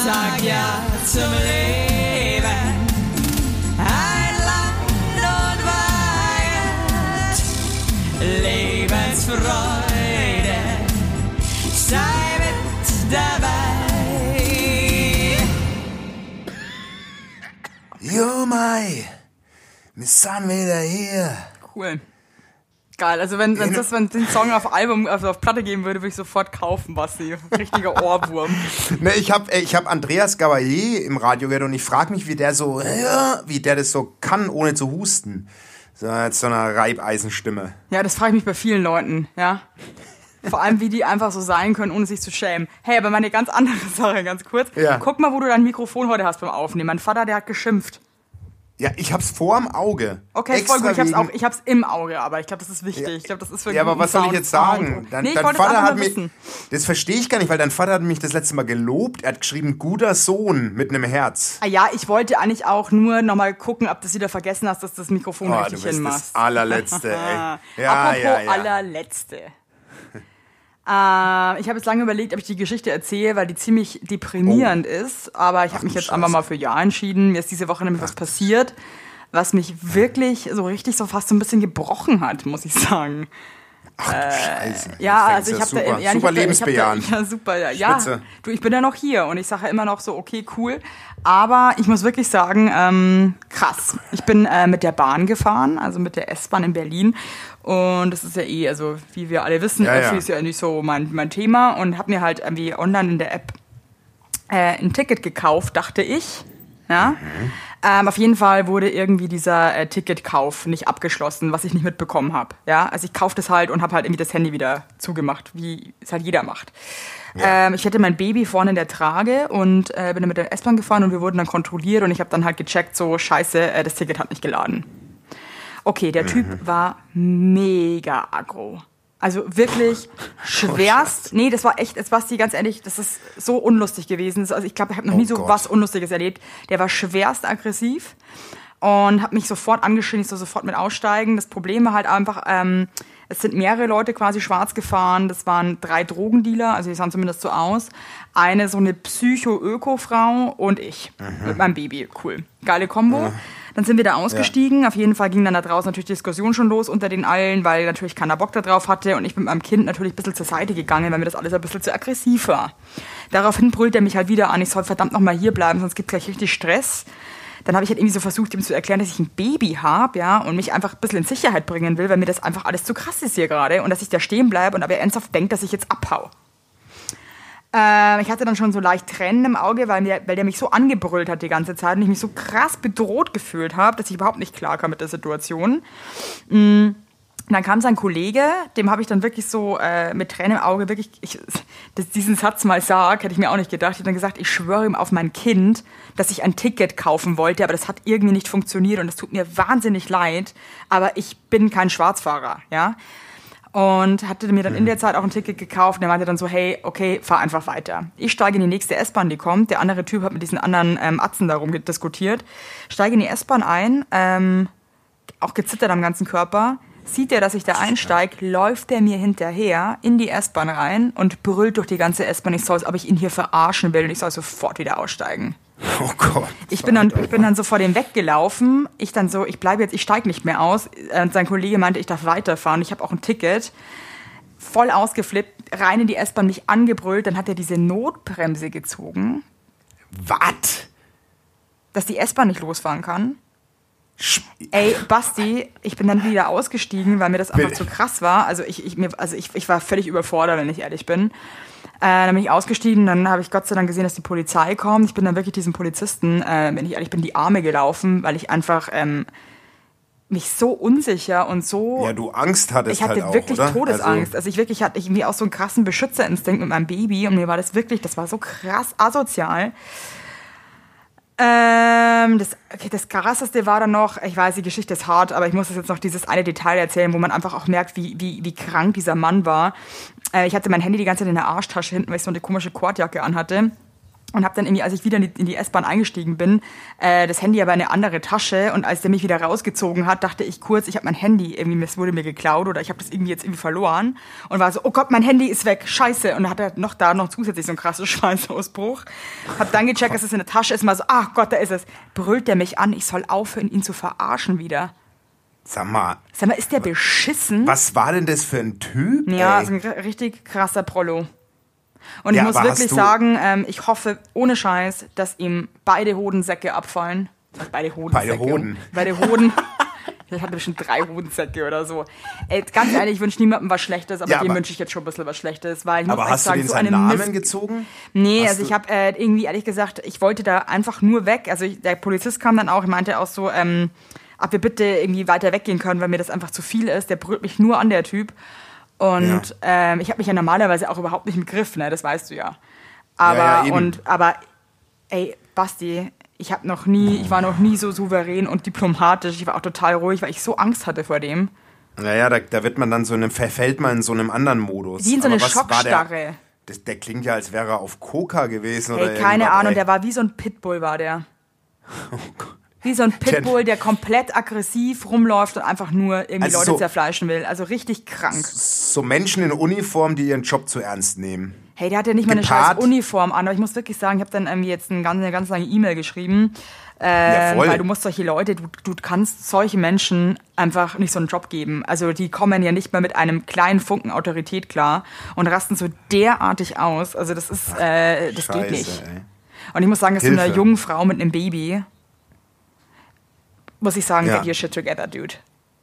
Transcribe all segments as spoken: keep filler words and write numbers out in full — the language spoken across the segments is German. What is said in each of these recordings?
sag ja zum Leben. Ein Land und Wahrheit, Lebensfreude, sei mit dabei. Jo, Mai, wir sind wieder hier. Cool. Geil, also wenn wenn das wenn den Song auf Album, also auf Platte geben würde, würde ich sofort kaufen, Basti. Richtiger Ohrwurm. Ne, ich hab, ich hab Andreas Gabalier im Radio gehört und ich frage mich, wie der so, ja, wie der das so kann, ohne zu husten. So mit so einer Reibeisenstimme. Ja, das frage ich mich bei vielen Leuten, ja. Vor allem, wie die einfach so sein können, ohne sich zu schämen. Hey, aber mal eine ganz andere Sache, ganz kurz. Ja. Guck mal, wo du dein Mikrofon heute hast beim Aufnehmen. Mein Vater, der hat geschimpft. Ja, ich hab's vorm Auge. Okay, Extra voll gut. Ich hab's, wegen- auch, ich hab's im Auge, aber ich glaube, das ist wichtig. Ich glaube, das ist für Ja, aber guten was soll ich Sound- jetzt sagen? Sound. Dein, Nee, ich dein wollte es Vater einfach hat nur mich, wissen. das verstehe ich gar nicht, weil dein Vater hat mich das letzte Mal gelobt. Er hat geschrieben, guter Sohn mit einem Herz. Ah ja, ich wollte eigentlich auch nur nochmal gucken, ob du es wieder vergessen hast, dass du das Mikrofon Oh, richtig du bist hinmachst. das allerletzte, ey. Ja, Apropos ja, ja. allerletzte. äh, ich habe jetzt lange überlegt, ob ich die Geschichte erzähle, weil die ziemlich deprimierend ist. Aber ich habe mich du jetzt Scheiße. einfach mal für Ja entschieden. Mir ist diese Woche nämlich was passiert, was mich wirklich so richtig so fast so ein bisschen gebrochen hat, muss ich sagen. Ach du Scheiße. Ja, Das also ich ist habe ja da, super, ja, super ich hab da, ich hab da, lebensbejahend. ja, super, ja, ja. Spitze. Du, ich bin ja noch hier und ich sage ja immer noch so, okay, cool. Aber ich muss wirklich sagen, ähm, krass. Ich bin äh, mit der Bahn gefahren, also mit der S-Bahn in Berlin. Und das ist ja eh, also wie wir alle wissen, Ja, ja. Öffi ist ja nicht so mein, mein Thema. Und habe mir halt irgendwie online in der App äh, ein Ticket gekauft, dachte ich. Ja. Mhm. Ähm, auf jeden Fall wurde irgendwie dieser äh, Ticketkauf nicht abgeschlossen, was ich nicht mitbekommen habe. Ja, also ich kaufe das halt und habe halt irgendwie das Handy wieder zugemacht, wie es halt jeder macht. Ja. Ähm, ich hatte mein Baby vorne in der Trage und äh, bin dann mit der S-Bahn gefahren und wir wurden dann kontrolliert und ich habe dann halt gecheckt, so scheiße, äh, das Ticket hat nicht geladen. Okay, der Typ Mhm. war mega aggro. Also wirklich schwerst. Nee, das war echt, das war die ganz ehrlich, das ist so unlustig gewesen. Also ich glaube, ich habe noch Oh nie so Gott. was Unlustiges erlebt. Der war schwerst aggressiv und hat mich sofort angeschrien, ich soll sofort mit aussteigen. Das Problem war halt einfach, ähm, es sind mehrere Leute quasi schwarz gefahren. Das waren drei Drogendealer, also die sahen zumindest so aus. Eine so eine Psycho-Öko-Frau und ich mit meinem Baby. Cool. Geile Kombo. Dann sind wir da ausgestiegen. Ja. Auf jeden Fall ging dann da draußen natürlich Diskussion schon los unter den allen, weil natürlich keiner Bock da drauf hatte. Und ich mit meinem Kind natürlich ein bisschen zur Seite gegangen, weil mir das alles ein bisschen zu aggressiv war. Daraufhin brüllt er mich halt wieder an, ich soll verdammt nochmal hier bleiben, sonst gibt es gleich richtig Stress. Dann habe ich halt irgendwie so versucht, ihm zu erklären, dass ich ein Baby habe, ja, und mich einfach ein bisschen in Sicherheit bringen will, weil mir das einfach alles zu krass ist hier gerade. Und dass ich da stehen bleibe und aber ernsthaft denkt, dass ich jetzt abhau. Äh, ich hatte dann schon so leicht Tränen im Auge, weil, mir, weil der mich so angebrüllt hat die ganze Zeit und ich mich so krass bedroht gefühlt habe, dass ich überhaupt nicht klar kam mit der Situation. Mhm. Dann kam sein Kollege, dem habe ich dann wirklich so äh, mit Tränen im Auge wirklich, ich, dass ich diesen Satz mal sag, hätte ich mir auch nicht gedacht. Ich habe dann gesagt, ich schwöre ihm auf mein Kind, dass ich ein Ticket kaufen wollte, aber das hat irgendwie nicht funktioniert und es tut mir wahnsinnig leid, aber ich bin kein Schwarzfahrer, ja. Und hatte mir dann in der Zeit auch ein Ticket gekauft. Und er meinte dann so, hey, okay, fahr einfach weiter. Ich steige in die nächste S-Bahn, die kommt. Der andere Typ hat mit diesen anderen ähm, Atzen darum diskutiert. Steige in die S-Bahn ein, ähm, auch gezittert am ganzen Körper. Sieht er, dass ich da einsteige, läuft er mir hinterher in die S-Bahn rein und brüllt durch die ganze S-Bahn, ich soll, ob ich ihn hier verarschen will und ich soll sofort wieder aussteigen. Oh Gott. Ich bin dann, ich bin dann so vor dem weggelaufen. Ich dann so, ich bleibe jetzt, ich steige nicht mehr aus. Und sein Kollege meinte, ich darf weiterfahren. Ich habe auch ein Ticket. Voll ausgeflippt, rein in die S-Bahn, mich angebrüllt. Dann hat er diese Notbremse gezogen, Was? dass die S-Bahn nicht losfahren kann. Ey, Basti, ich bin dann wieder ausgestiegen, weil mir das einfach zu krass war. Also ich, ich, mir, also ich, ich war völlig überfordert, wenn ich ehrlich bin. Äh, dann bin ich ausgestiegen, dann habe ich Gott sei Dank gesehen, dass die Polizei kommt. Ich bin dann wirklich diesem Polizisten, äh, wenn ich ehrlich bin, die Arme gelaufen, weil ich einfach ähm, mich so unsicher und so... Ja, du Angst hattest Ich hatte halt auch, wirklich oder? Todesangst. Also, Also ich wirklich hatte irgendwie auch so einen krassen Beschützerinstinkt mit meinem Baby und mir war das wirklich, das war so krass asozial. Ähm, das, okay, das Krasseste war dann noch, ich weiß, die Geschichte ist hart, aber ich muss das jetzt noch dieses eine Detail erzählen, wo man einfach auch merkt, wie, wie, wie krank dieser Mann war. Äh, ich hatte mein Handy die ganze Zeit in der Arschtasche hinten, weil ich so eine komische Kordjacke anhatte. Und habe dann irgendwie, als ich wieder in die, in die S-Bahn eingestiegen bin, äh, das Handy aber in eine andere Tasche. Und als der mich wieder rausgezogen hat, dachte ich kurz, ich habe mein Handy, irgendwie, es wurde mir geklaut oder ich habe das irgendwie jetzt irgendwie verloren. Und war so, oh Gott, mein Handy ist weg, scheiße. Und dann hat er noch da noch zusätzlich so einen krassen Schweißausbruch. Hab dann gecheckt, dass es in der Tasche ist. Mal so, ach Gott, da ist es. Brüllt der mich an, ich soll aufhören, ihn zu verarschen wieder. Sag mal. Sag mal, ist der beschissen? Was war denn das für ein Typ? Ja, ey? so ein richtig krasser Prollo. Und Ja, ich muss aber wirklich hast du- sagen, ähm, ich hoffe ohne Scheiß, dass ihm beide Hodensäcke abfallen. Äh, Beide Hodensäcke. Beide Hoden. Beide Hoden. Ich hatte bestimmt drei Hodensäcke oder so. Ey, ganz ehrlich, ich wünsche niemandem was Schlechtes, aber Ja, dem aber- wünsche ich jetzt schon ein bisschen was Schlechtes. Weil ich Aber muss hast du sagen, den so seinen eine Namen Mist- gezogen? Nee, Hast also du- ich habe äh, irgendwie ehrlich gesagt, ich wollte da einfach nur weg. Also ich, der Polizist kam dann auch, er meinte auch so, ähm, ob wir bitte irgendwie weiter weggehen können, weil mir das einfach zu viel ist. Der brüllt mich nur an, der Typ. Und Ja. ähm, ich habe mich ja normalerweise auch überhaupt nicht im Griff, ne? Das weißt du ja. Aber, Ja, ja, eben. und, aber ey, Basti, ich habe noch nie, ich war noch nie so souverän und diplomatisch. Ich war auch total ruhig, weil ich so Angst hatte vor dem. Naja, da, da wird man dann so in einem, verfällt man in so einem anderen Modus. Wie in so eine Aber was war Schockstarre. Der, das, der klingt ja, als wäre er auf Coca gewesen. Ey, oder keine irgendwas, Ahnung, ey. der war wie so ein Pitbull, war der. Oh Gott. Wie so ein Pitbull, der komplett aggressiv rumläuft und einfach nur irgendwie Also Leute so- zerfleischen will. Also richtig krank. So Menschen in Uniform, die ihren Job zu ernst nehmen. Hey, der hat ja nicht mal eine Gepaart- scheiß Uniform an, aber ich muss wirklich sagen, ich habe dann irgendwie jetzt eine ganz, eine ganz lange E-Mail geschrieben, äh, Ja, voll. weil du musst solche Leute, du, du kannst solche Menschen einfach nicht so einen Job geben. Also die kommen ja nicht mal mit einem kleinen Funken Autorität klar und rasten so derartig aus. Also das ist, äh, das Scheiße, geht nicht. ey. Und ich muss sagen, dass so einer Hilfe. jungen Frau mit einem Baby, muss ich sagen, Ja. get your shit together, dude.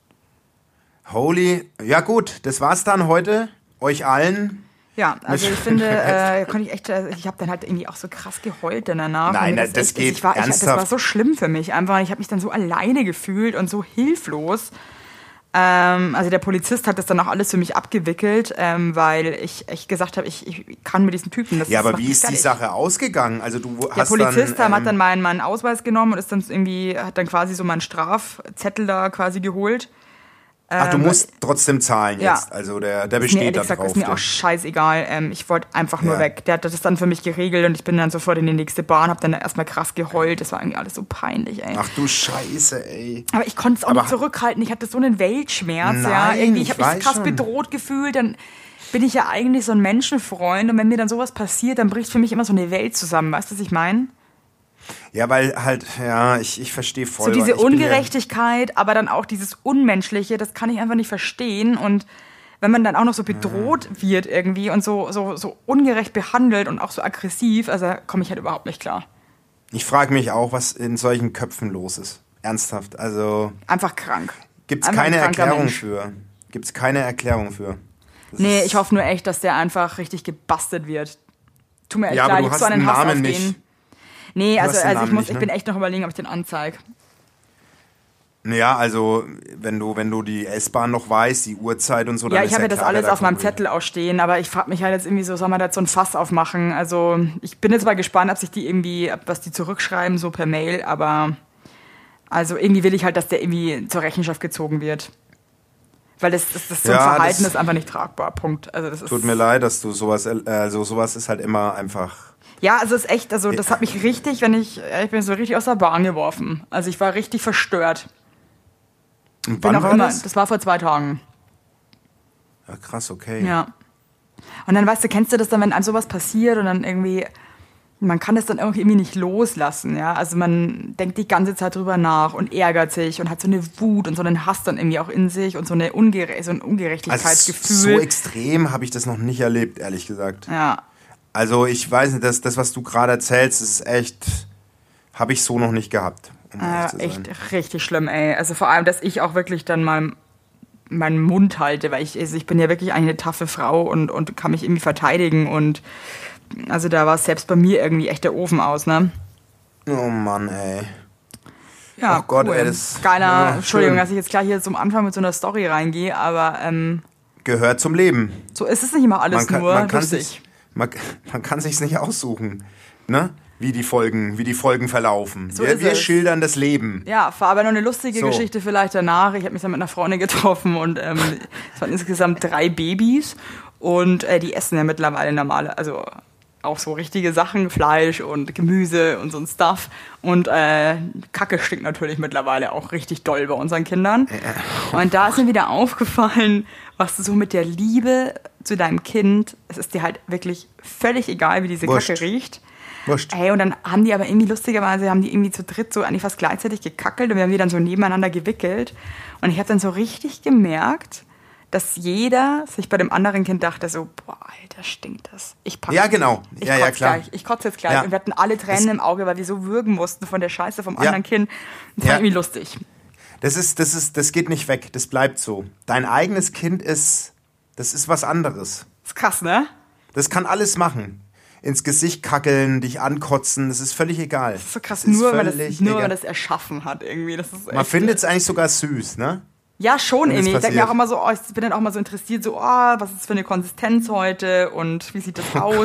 Holy. Ja gut, das war's dann heute. Euch allen. Ja, also ich finde, äh, konnte ich echt, äh, ich habe dann halt irgendwie auch so krass geheult dann danach. Nein, Und mir das- das echt- geht ich war, ich, Das war ernsthaft. so schlimm für mich einfach. Ich habe mich dann so alleine gefühlt und so hilflos. Ähm, also der Polizist hat das dann auch alles für mich abgewickelt, ähm, weil ich echt gesagt habe, ich, ich kann mit diesen Typen. Das Ja, das aber macht wie mich ist die fertig. Sache ausgegangen? Also du Der hast Polizist dann, hat ähm, dann meinen, meinen Ausweis genommen und ist dann irgendwie, hat dann quasi so meinen Strafzettel da quasi geholt. Ach, du musst trotzdem zahlen ja. jetzt. Also der, der Mir besteht ehrlich da gesagt drauf. ist mir der- auch scheißegal. Ähm, ich wollte einfach nur Ja. weg. Der hat das dann für mich geregelt und ich bin dann sofort in die nächste Bahn, hab dann erstmal krass geheult. Das war irgendwie alles so peinlich, ey. Ach du Scheiße, ey. Aber ich konnte es auch Aber- nicht zurückhalten. Ich hatte so einen Weltschmerz, ja. Nein, Irgendwie, ich ich habe mich weiß krass schon. bedroht gefühlt. Dann bin ich ja eigentlich so ein Menschenfreund und wenn mir dann sowas passiert, dann bricht für mich immer so eine Welt zusammen. Weißt du, was ich meine? Ja, weil halt, ja, ich, ich verstehe voll. So diese weil ich bin Ungerechtigkeit, aber dann auch dieses Unmenschliche, das kann ich einfach nicht verstehen. Und wenn man dann auch noch so bedroht wird irgendwie und so, so, so ungerecht behandelt und auch so aggressiv, also da komme ich halt überhaupt nicht klar. Ja, ich frage mich auch, was in solchen Köpfen los ist. Ernsthaft. Also Einfach krank. gibt's Einfach keine ein kranker Erklärung Mensch. für. Gibt's keine Erklärung für. Das Nee, ist- ich hoffe nur echt, dass der einfach richtig gebastelt wird. Tut mir echt Ja, aber leid, du ich hab hast so einen den Hass Namen auf nicht. den. Nee, Du also, hast den also ich, Namen muss, nicht, ich ne? bin echt noch überlegen, ob ich den anzeige. Ja, also wenn du, wenn du die S-Bahn noch weißt, die Uhrzeit und so, dann Ja, ist ich habe ja das klar, wer alles da auf meinem kommt. Zettel auch stehen, aber ich frage mich halt jetzt irgendwie so, soll man da jetzt so ein Fass aufmachen? Also ich bin jetzt mal gespannt, ob sich die irgendwie, ob was die zurückschreiben, so per Mail, aber also irgendwie will ich halt, dass der irgendwie zur Rechenschaft gezogen wird. Weil das, das, das so ein Ja, Verhalten das- ist einfach nicht tragbar, Punkt. Also das ist, Tut mir leid, dass du sowas, äh, also sowas ist halt immer einfach. Ja, also es ist echt, also das hat mich richtig, wenn ich, ich bin so richtig aus der Bahn geworfen. Also ich war richtig verstört. Und Bin wann auch war immer, das? das war vor zwei Tagen. Ja, krass, okay. Ja. Und dann, weißt du, kennst du das dann, wenn einem sowas passiert und dann irgendwie, man kann das dann irgendwie nicht loslassen, ja. Also man denkt die ganze Zeit drüber nach und ärgert sich und hat so eine Wut und so einen Hass dann irgendwie auch in sich und so, eine Ungere so ein Also Ungerechtigkeitsgefühl. so extrem habe ich das noch nicht erlebt, ehrlich gesagt. ja. Also ich weiß nicht, das, das was du gerade erzählst, ist echt, habe ich so noch nicht gehabt. Um Äh, ehrlich zu sein. echt richtig schlimm, ey. Also vor allem, dass ich auch wirklich dann mal meinen Mund halte, weil ich, also ich bin ja wirklich eine taffe Frau und, und kann mich irgendwie verteidigen und also da war es selbst bei mir irgendwie echt der Ofen aus, ne? Oh Mann, ey. Ja, Ach Gott, cool. ey, das- Geiler, ja, Entschuldigung, schön. dass ich jetzt gleich hier zum Anfang mit so einer Story reingehe, aber ähm, Gehört zum Leben. so ist es nicht immer alles Man kann, nur man kann lustig. sich, man, man kann sich's nicht aussuchen, ne? Wie die Folgen, wie die Folgen verlaufen. So wir ist wir es. schildern das Leben. Ja, war aber noch eine lustige So. Geschichte vielleicht danach. Ich habe mich dann mit einer Freundin getroffen und ähm, es waren insgesamt drei Babys und äh, die essen ja mittlerweile normale, also auch so richtige Sachen, Fleisch und Gemüse und so ein Stuff. Und äh, Kacke stinkt natürlich mittlerweile auch richtig doll bei unseren Kindern. Und da ist mir wieder aufgefallen, was du so mit der Liebe zu deinem Kind, es ist dir halt wirklich völlig egal, wie diese Wurscht. Kacke riecht. Wurscht. Ey, und dann haben die aber irgendwie lustigerweise, haben die irgendwie zu dritt so eigentlich fast gleichzeitig gekackelt und wir haben die dann so nebeneinander gewickelt. Und ich habe dann so richtig gemerkt, dass jeder sich bei dem anderen Kind dachte so, boah, Alter, stinkt das. Ich pack's. Ja, genau. Ich Ja, kotze ja, klar. gleich. Ich kotze jetzt gleich. Ja. Und wir hatten alle Tränen Das- im Auge, weil wir so würgen mussten von der Scheiße vom Ja. anderen Kind. Das war Ja. irgendwie lustig. Das ist, das ist, das geht nicht weg. Das bleibt so. Dein eigenes Kind ist, das ist was anderes. Ist krass, ne? Das kann alles machen. Ins Gesicht kackeln, dich ankotzen, das ist völlig egal. Das ist so krass, Das ist nur, weil das, völlig nur weil egal. das erschaffen hat irgendwie. Das ist Man echt, findet es eigentlich sogar süß, ne? Ja, schon wenn es irgendwie. Ich denke mir passiert. auch immer so, oh, ich bin dann auch mal so interessiert, so, oh, was ist das für eine Konsistenz heute und wie sieht das aus?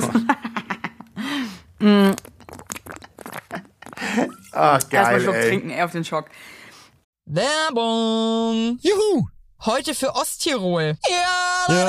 Ah, Erstmal einen geil, Schluck ey. trinken, ey, auf den Schock. Werbung! Juhu! Heute für Osttirol. Ja, Ja.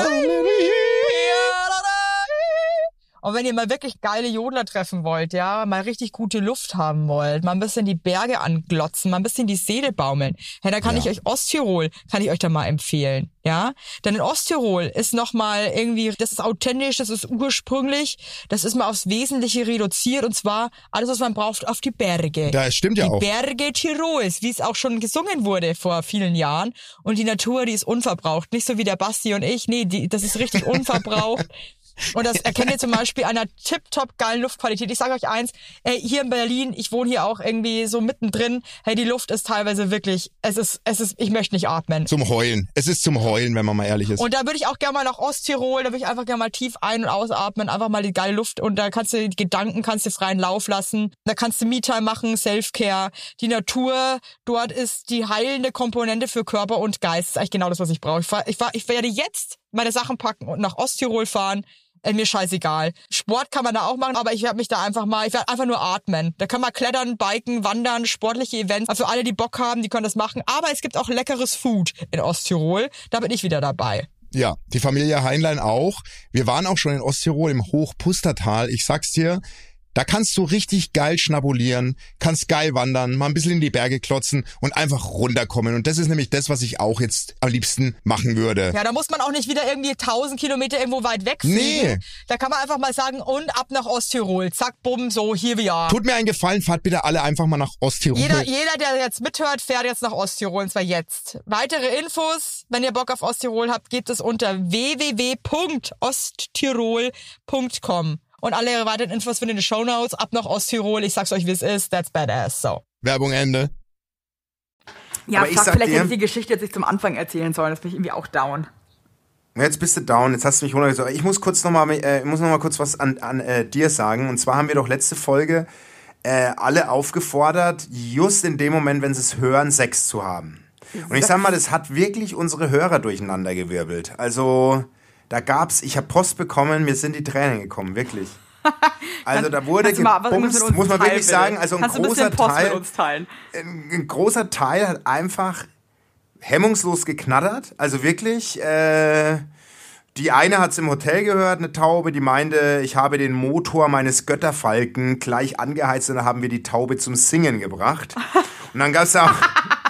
Und wenn ihr mal wirklich geile Jodler treffen wollt, ja, mal richtig gute Luft haben wollt, mal ein bisschen die Berge anglotzen, mal ein bisschen die Seele baumeln, ja, dann kann Ja. ich euch Osttirol, kann ich euch da mal empfehlen, ja. Denn in Osttirol ist nochmal irgendwie, das ist authentisch, das ist ursprünglich, das ist mal aufs Wesentliche reduziert und zwar alles, was man braucht, auf die Berge. Das stimmt ja die auch. Berge Tirols, wie es auch schon gesungen wurde vor vielen Jahren. Und die Natur, die ist unverbraucht. Nicht so wie der Basti und ich. Nee, die, das ist richtig unverbraucht. Und das erkennt ihr zum Beispiel an einer tipptopp geilen Luftqualität. Ich sage euch eins, ey, hier in Berlin, ich wohne hier auch irgendwie so mittendrin, hey, die Luft ist teilweise wirklich, es ist, es ist, ich möchte nicht atmen. Zum Heulen. Es ist zum Heulen, wenn man mal ehrlich ist. Und da würde ich auch gerne mal nach Osttirol, da würde ich einfach gerne mal tief ein- und ausatmen, einfach mal die geile Luft und da kannst du die Gedanken, kannst du freien Lauf lassen. Da kannst du Me-Time machen, Self-Care. Die Natur dort ist die heilende Komponente für Körper und Geist. Das ist eigentlich genau das, was ich brauche. Ich, fahr, ich, fahr, ich werde jetzt meine Sachen packen und nach Osttirol fahren. Äh, mir scheißegal. Sport kann man da auch machen, aber ich werde mich da einfach mal, ich werde einfach nur atmen. Da kann man klettern, biken, wandern, sportliche Events. Also für alle, die Bock haben, die können das machen. Aber es gibt auch leckeres Food in Osttirol. Da bin ich wieder dabei. Ja, die Familie Heinlein auch. Wir waren auch schon in Osttirol im Hochpustertal. Ich sag's dir, da kannst du richtig geil schnabulieren, kannst geil wandern, mal ein bisschen in die Berge klotzen und einfach runterkommen. Und das ist nämlich das, was ich auch jetzt am liebsten machen würde. Ja, da muss man auch nicht wieder irgendwie tausend Kilometer irgendwo weit wegfliegen. Nee. Da kann man einfach mal sagen, und ab nach Osttirol. Zack, bumm, so, hier wir are. Tut mir einen Gefallen, fahrt bitte alle einfach mal nach Osttirol. Jeder, jeder, der jetzt mithört, fährt jetzt nach Osttirol, und zwar jetzt. Weitere Infos, wenn ihr Bock auf Osttirol habt, gibt es unter w w w punkt osttirol punkt com. Und alle weiteren Infos findet ihr in den Shownotes. Ab nach Osttirol. Ich sag's euch, wie es ist. That's badass. So. Werbung Ende. Ja, Aber ich fuck, sag vielleicht dir- hätte ich die Geschichte jetzt nicht zum Anfang erzählen sollen. Das bin ich irgendwie auch down. Jetzt bist du down, jetzt hast du mich runtergezogen. Ich muss kurz nochmal, äh, ich muss noch mal kurz was an, an äh, dir sagen. Und zwar haben wir doch letzte Folge äh, alle aufgefordert, just in dem Moment, wenn sie es hören, Sex zu haben. Und ich sag mal, das hat wirklich unsere Hörer durcheinandergewirbelt. Also, da gab's, ich habe Post bekommen, mir sind die Tränen gekommen, wirklich. Also da wurde Kannst du mal was gebumst, mit uns muss man teilen, wirklich bitte? sagen, also ein Kannst du ein großer bisschen Post Teil, mit uns teilen? ein, ein großer Teil hat einfach hemmungslos geknattert. Also wirklich, äh, die eine hat's im Hotel gehört, eine Taube, die meinte, ich habe den Motor meines Götterfalken gleich angeheizt und da haben wir die Taube zum Singen gebracht. Und dann gab's auch,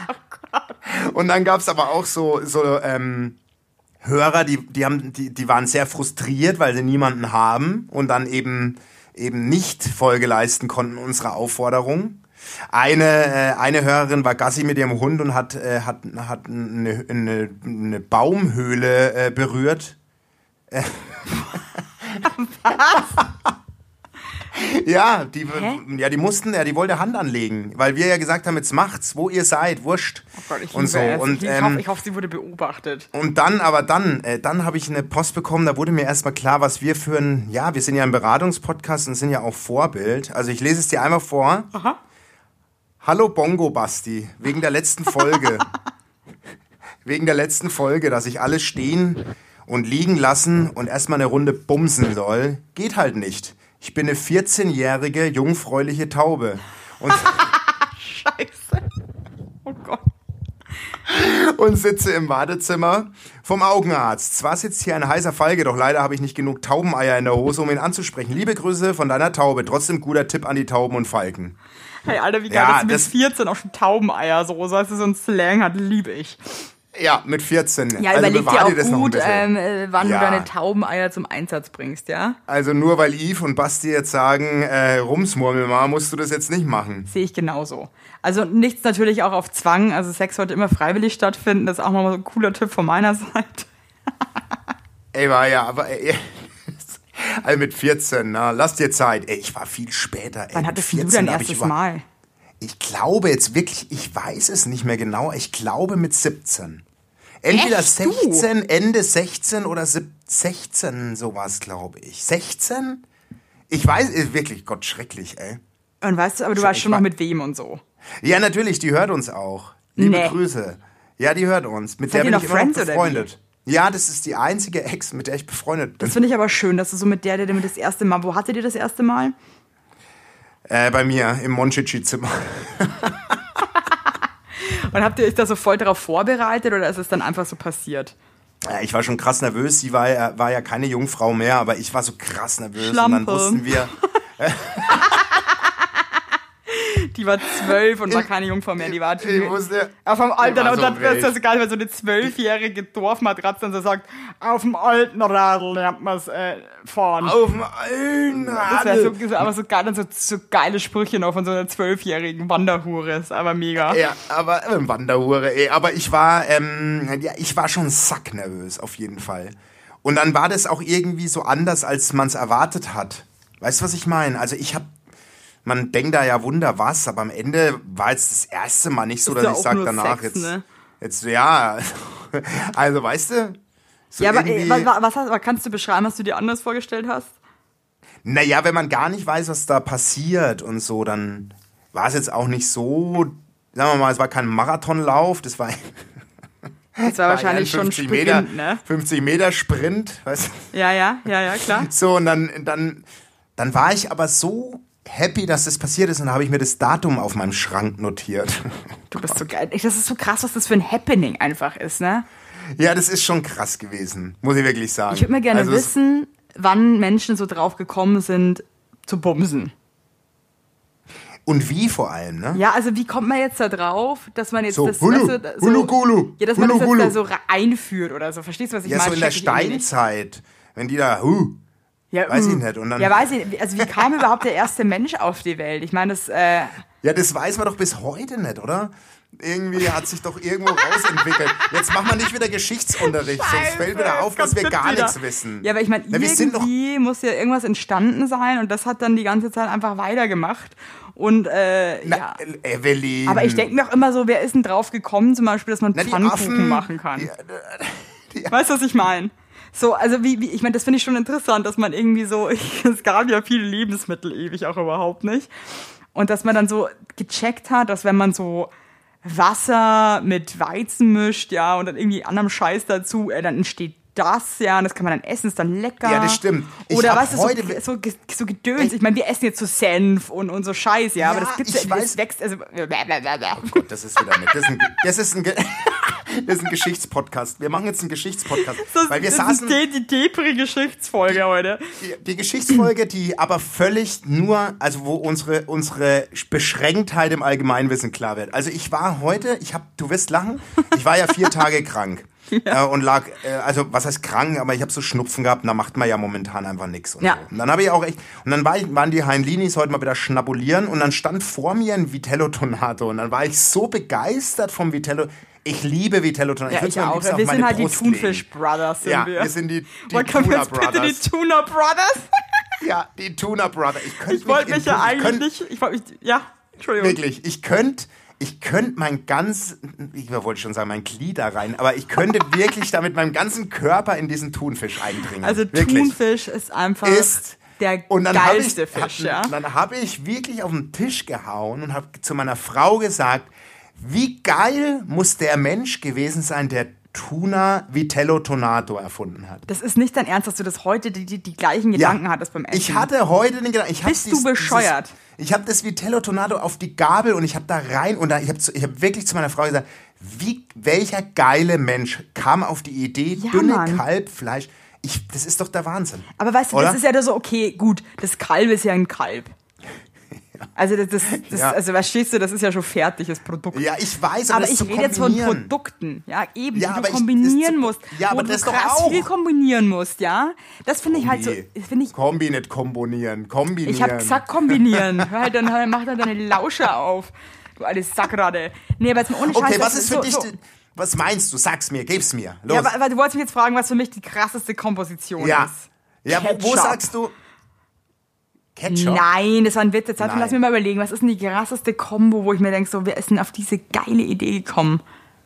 und dann gab's aber auch so, so ähm, Hörer, die, die, haben, die, die waren sehr frustriert, weil sie niemanden haben und dann eben, eben nicht Folge leisten konnten unserer Aufforderung. Eine, äh, eine Hörerin war Gassi mit ihrem Hund und hat, äh, hat, hat eine, eine, eine Baumhöhle äh, berührt. Äh. Ja, die, ja, die mussten, ja, die wollte Hand anlegen, weil wir ja gesagt haben, jetzt macht's, wo ihr seid, wurscht. Oh Gott, ich und liebe so. es. Und, ich, ähm, hoffe, ich hoffe, sie wurde beobachtet. Und dann, aber dann, äh, dann habe ich eine Post bekommen, da wurde mir erstmal klar, was wir für ein, ja, wir sind ja ein Beratungspodcast und sind ja auch Vorbild. Also ich lese es dir einmal vor. Aha. Hallo Bongo Basti, wegen der letzten Folge. wegen der letzten Folge, dass ich alles stehen und liegen lassen und erstmal eine Runde bumsen soll, geht halt nicht. Ich bin eine vierzehnjährige, jungfräuliche Taube. Und Scheiße. Oh Gott. und sitze im Wartezimmer vom Augenarzt. Zwar sitzt hier ein heißer Falke, doch leider habe ich nicht genug Taubeneier in der Hose, um ihn anzusprechen. Liebe Grüße von deiner Taube. Trotzdem guter Tipp an die Tauben und Falken. Hey, Alter, wie geil, Ja, dass du mit das- vierzehn auch schon Taubeneier so, so dass du so einen Slang hat, liebe ich. Ja, mit vierzehn. Ja, also überleg bewahr dir auch dir das noch ein gut, bisschen. ähm, äh, wann Ja. du deine Taubeneier zum Einsatz bringst, ja? Also nur weil Yves und Basti jetzt sagen, äh, Rumsmurmel mal, musst du das jetzt nicht machen. Sehe ich genauso. Also nichts natürlich auch auf Zwang, also Sex sollte immer freiwillig stattfinden, das ist auch nochmal so ein cooler Tipp von meiner Seite. Ey, war ja, aber ey, also mit vierzehn, na, lass dir Zeit. Ey, ich war viel später. Ey, Wann mit hattest du vierzehn dein hab ich erstes über- Mal? Ich glaube jetzt wirklich, ich weiß es nicht mehr genau, ich glaube mit siebzehn. Entweder Echt, du? sechzehn, Ende sechzehn oder sieb- sechzehn, sowas, glaube ich. sechzehn? Ich weiß, äh, wirklich, Gott, schrecklich, ey. Und weißt du, aber du Schon- weißt ich schon noch war- mit wem und so. Ja, natürlich, die hört uns auch. Liebe Nee. Grüße. Ja, die hört uns. Mit Seid der ihr bin noch ich immer noch Friends oder wie? befreundet. Ja, das ist die einzige Ex, mit der ich befreundet bin. Das finde ich aber schön, dass du so mit der, der mit das erste Mal, wo hattet ihr das erste Mal? Äh, bei mir im Monchichi-Zimmer. Und habt ihr euch da so voll darauf vorbereitet oder ist es dann einfach so passiert? Ja, ich war schon krass nervös. Sie war ja, war ja keine Jungfrau mehr, aber ich war so krass nervös. Schlampe. Und dann wussten wir, Die war zwölf und war keine Jungfrau mehr, die war ich wusste, auf dem Alten, war und so dann wäre es wild. so geil, wenn so eine zwölfjährige Dorfmatratze dann so sagt, auf dem alten Radl lernt man es äh, fahren. auf dem alten Das wäre so, Radl. so, aber so geil, dann so, so geile Sprüche noch von so einer zwölfjährigen Wanderhure, ist aber mega. Ja, aber äh, Wanderhure, ey. Aber ich war, ähm, ja, ich war schon sacknervös, auf jeden Fall. Und dann war das auch irgendwie so anders, als man es erwartet hat. Weißt du, was ich meine? Also ich habe, man denkt da ja Wunder was, aber am Ende war jetzt das erste Mal nicht so, Ist dass ja ich auch sage nur danach Sex, jetzt, ne? jetzt, ja, also weißt du? So Ja, aber äh, irgendwie- was, was, hast, was kannst du beschreiben, was du dir anders vorgestellt hast? Naja, wenn man gar nicht weiß, was da passiert und so, dann war es jetzt auch nicht so, sagen wir mal, es war kein Marathonlauf, das war, Das war wahrscheinlich ja ein schon fünfzig Meter, Sprint, ne? fünfzig Meter Sprint, weißt du? Ja, ja, ja, ja, klar. So, und dann, dann, dann war ich aber so happy, dass das passiert ist und dann habe ich mir das Datum auf meinem Schrank notiert. Du bist so geil. Das ist so krass, was das für ein Happening einfach ist, ne? Ja, das ist schon krass gewesen, muss ich wirklich sagen. Ich würde mal gerne Also es- wissen, wann Menschen so drauf gekommen sind, zu bumsen. Und wie vor allem, ne? Ja, also wie kommt man jetzt da drauf, dass man jetzt So, das Hulu, weißt du, Hulu, Gulu, ja, dass man Hulu, das jetzt Gulu. da so re- einführt oder so. Verstehst du, was ich Ja, meine? so in der Check ich irgendwie nicht. Steinzeit, wenn die da, huh, Ja, weiß ich mm. nicht. Und dann, Ja, weiß ich. Also wie kam überhaupt der erste Mensch auf die Welt? Ich meine, das. Äh, Ja, das weiß man doch bis heute nicht, oder? Irgendwie hat sich doch irgendwo rausentwickelt. Jetzt machen wir nicht wieder Geschichtsunterricht, sonst Scheiße, fällt wieder auf, dass wir kommt gar wieder. nichts wissen. Ja, aber ich meine, Ja, wir sind doch, irgendwie muss ja irgendwas entstanden sein und das hat dann die ganze Zeit einfach weitergemacht. Und äh, na, ja. Evelyn. Aber ich denke mir auch immer so, wer ist denn drauf gekommen, zum Beispiel, dass man Na, die Pfannkuchen Affen, machen kann? Die, die, Weißt du, was ich meine? So, also wie, wie ich meine, das finde ich schon interessant, dass man irgendwie so, es gab ja viele Lebensmittel ewig auch überhaupt nicht. Und dass man dann so gecheckt hat, dass wenn man so Wasser mit Weizen mischt, ja, und dann irgendwie anderem Scheiß dazu, äh, dann entsteht das, ja, und das kann man dann essen, ist dann lecker. Ja, das stimmt. Ich Oder hab weißt du, heute- so, so, so Gedöns. Ich meine, wir essen jetzt so Senf und, und so Scheiß, ja, aber Ja, das gibt's ich ja, das weiß- wächst, also, oh Gott, das ist wieder nett. Das ist ein, das ist ein, Ge- das ist ein Geschichtspodcast. Wir machen jetzt einen Geschichtspodcast. das, weil wir das saßen, ist die, die Depri-Geschichtsfolge heute. die, die Geschichtsfolge, die aber völlig nur, also wo unsere, unsere Beschränktheit im Allgemeinwissen klar wird. Also ich war heute, ich habe, du wirst lachen, ich war ja vier Tage krank. Äh, und lag, äh, also was heißt krank, aber ich habe so Schnupfen gehabt und da macht man ja momentan einfach nichts. Und, Ja. so. Und dann habe ich auch echt, und dann war ich, waren die Heinlinis heute mal wieder schnabulieren und dann stand vor mir ein Vitello Tonato und dann war ich so begeistert vom Vitello. Ich liebe Vitello Tonato. Ja, würd's ich mir am auch. liebsten auf Wir sind meine halt die Brust legen. Thunfish Brothers, sind Ja, wir. wir sind die, die Wollt ihr Tuna jetzt bitte die Brothers. Tuna Brothers? Ja, die Tuna Brothers. Ich, könnt Ich wollte mich ja ich eigentlich könnt- nicht, ich wollte mich, ja, Entschuldigung. Wirklich, ich könnte ich könnt mein ganz, ich wollte schon sagen, mein Glied da rein, aber ich könnte wirklich da mit meinem ganzen Körper in diesen Thunfisch eindringen. Also wirklich. Thunfisch ist einfach Ist- der Und dann habe ich, geilste Fisch, hab, ja. dann habe ich wirklich auf den Tisch gehauen und habe zu meiner Frau gesagt, wie geil muss der Mensch gewesen sein, der Tuna Vitello Tonato erfunden hat. Das ist nicht dein Ernst, dass du das heute die, die, die gleichen Gedanken hattest beim Essen. Ich hatte heute den Gedanken, ich hab Bist du dies- bescheuert? Dieses, ich habe das Vitello Tonato auf die Gabel und ich habe da rein und da, ich habe ich hab wirklich zu meiner Frau gesagt, Wie, welcher geile Mensch kam auf die Idee, Ja, dünne Mann. Kalbfleisch? Ich, das ist doch der Wahnsinn. Aber weißt du, Oder? das ist ja da so, okay, gut, das Kalb ist ja ein Kalb. Also das, das, das Ja. also verstehst du, das ist ja schon fertiges Produkt. Ja, ich weiß, aber aber, das ich zu rede jetzt von kombinieren. Produkten, ja, eben, Ja, die aber du ich- kombinieren das- musst, ja, wo aber du das doch krass auch. viel kombinieren musst, ja. Das finde ich halt so, Kombi. finde ich, Kombi, nicht kombinieren. Kombinieren. ich habe gesagt kombinieren. Hör halt, dann hör- mach dann deine Lauscher auf, du alte Sackratte. Nee, aber jetzt mal ohne Scheiß. Okay, das was ist für so, dich, so. die- was meinst du? Sag's mir, gib's mir. Los. Ja, aber, aber du wolltest mich jetzt fragen, was für mich die krasseste Komposition Ja. ist. Ja, wo, wo Ketchup. sagst du? Ketchup? Nein, das war ein Witz. Jetzt Nein. lass mir mal überlegen, was ist denn die krasseste Kombo, wo ich mir denke, so, wer ist denn auf diese geile Idee gekommen?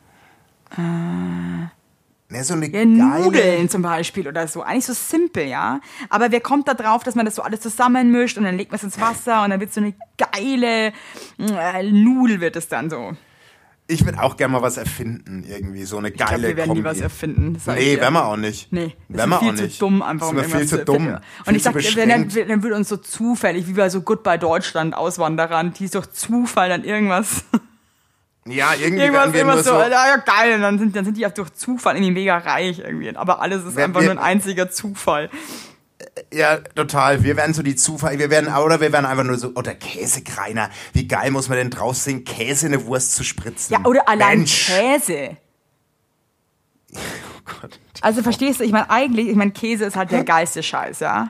Ne, so eine Ja, geile... Nudeln zum Beispiel oder so. Eigentlich so simpel, ja. Aber wer kommt da drauf, dass man das so alles zusammenmischt und dann legt man es ins Wasser und dann wird so eine geile äh, Nudel wird es dann so. Ich würde auch gerne mal was erfinden, irgendwie. So eine Ich glaube, geile wir werden Kombi. nie was erfinden. das sag ich Nee, dir. werden wir auch nicht. Nee, das werden wir ist viel auch nicht. zu dumm einfach. Das ist mir viel zu zu dumm. erfinden. Und Viel ich zu sag, dir, dann, beschränkt. dann würde uns so zufällig, wie bei so Goodbye Deutschland Auswanderern, die ist durch Zufall dann irgendwas, Ja, irgendwie irgendwas, werden wir nur irgendwas so, so... ja, ja geil, und dann sind, dann sind die auch durch Zufall irgendwie mega reich irgendwie. Aber alles ist Wer- einfach wir- nur ein einziger Zufall. Ja, total. Wir werden so die Zufall, wir werden, oder wir werden einfach nur so, oder Käsekreiner. Wie geil muss man denn draus sehen, Käse in eine Wurst zu spritzen? Ja, oder allein Mensch. Käse. Oh Gott. Also verstehst du, ich meine eigentlich, ich meine Käse ist halt der geilste Scheiß, ja.